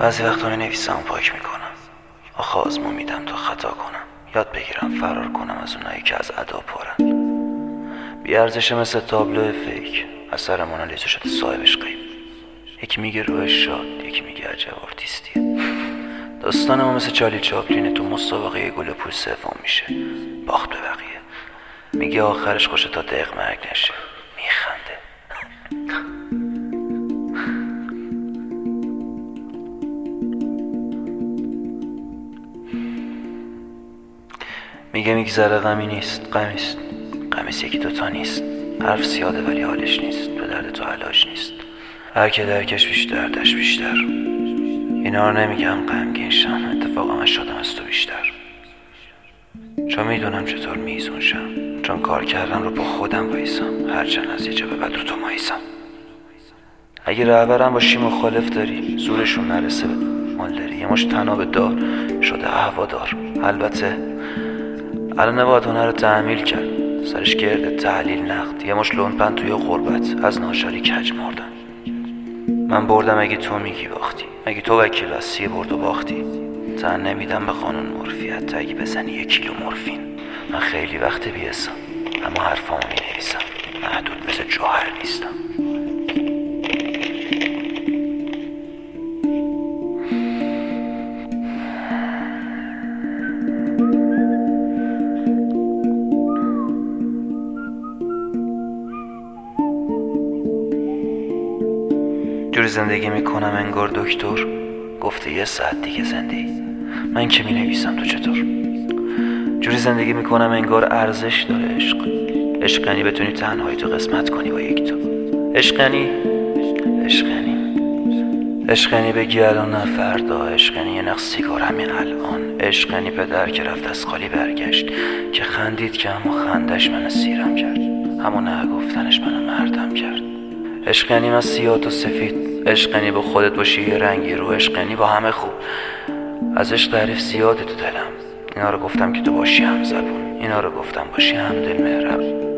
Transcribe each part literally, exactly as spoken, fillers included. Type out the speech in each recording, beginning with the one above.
بعضی وقتا می نویسم و پاک میکنم. آخه آزمون میدم تا خطا کنم، یاد بگیرم فرار کنم از اونایی که از ادا پرن. بیارزشه مثل تابلو فیک، اثر مونالیزا شده صاحبش غیب. یکی میگه روحش شاد، یکی میگه عجب آرتیستیه. داستان ما مثل چارلی چاپلینه، تو مسابقه گل پول سوم میشه، باخت به بقیه. میگه آخرش خوشه تا دق مرگ نشه، میخنده. میگه میگذره غمی نیست، غمیست. غمیست یکی دوتا نیست، حرف زیاده ولی حالش نیست، به درد تو علاج نیست. هر که درکش بیشتر دردش بیشتر. اینا رو نمیگم غمگین شم، اتفاقا من شدم از تو بیشتر. چون میدونم چطور میزون شم، چون کار کردم رو با خودم وایسم، هرچند از یه جا به بعد رو تو مایسم. اگه رهبرم باشی مخالف داری، زورشون نرسه مال داری. یه مش تناب دار شده هوادار. البته الان نباید هنر رو تعمیل کرد، سرش گرده تحلیل نقد. یه مش لونپن توی غربت از ناشاری کج مردن. من بردم اگه تو میگی باختی، اگه تو وکیل هستی برد و باختی. تن نمیدم به قانون مورفیت، تا اگه بزنی یک کیلو مورفین. من خیلی وقت بیاسم اما حرفامو می نویسم، محدود مثل جوهر نیستم. جوری زندگی میکنم انگار دکتر گفته یه ساعت دیگه زندگی. من که می نویسم تو چطور؟ جوری زندگی میکنم انگار ارزش داره عشق. عشق یعنی بتونی تنهایی تو قسمت کنی با یک تو. عشق یعنی عشق یعنی عشق یعنی بگی الان نه فردا. عشق یعنی یه نخ سیگار همین الان. عشق یعنی پدر که رفت از خالی برگشت، که خندید که اما خندش منو سیرم کرد، همون نه گفتنش منو مردم کرد. عشق یعنی من سیاه تو سفید. عشق یعنی با خودت باشی یه رنگی رو. عشق یعنی با همه خوب. از عشق تعریف زیاده تو دلم. اینا رو گفتم که تو باشی هم زبون، اینا رو گفتم باشی هم دل مهربون.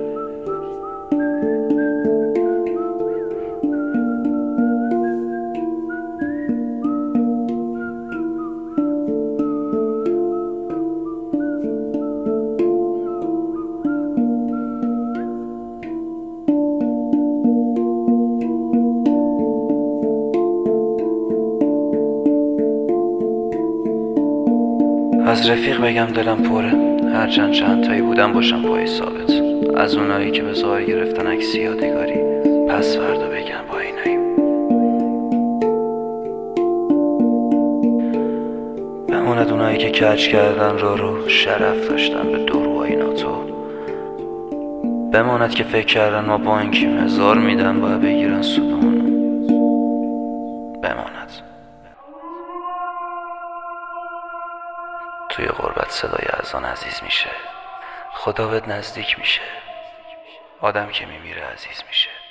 از رفیق بگم دلم پره، هرچند چند تایی بودم باشم پای ثابت. از اونایی که به ظاهر گرفتن عکس یادگاری، پس فردا بگم با اینایی. بماند اونایی که کج کردن رو رو شرف داشتن به دور و اینا تو. بماند که فکر کردن ما بانکیم، هزار میدن باید بگیرن سودمونو. بماند توی غربت صدای اذان عزیز میشه، خدا بهت نزدیک میشه، آدم که میمیره عزیز میشه.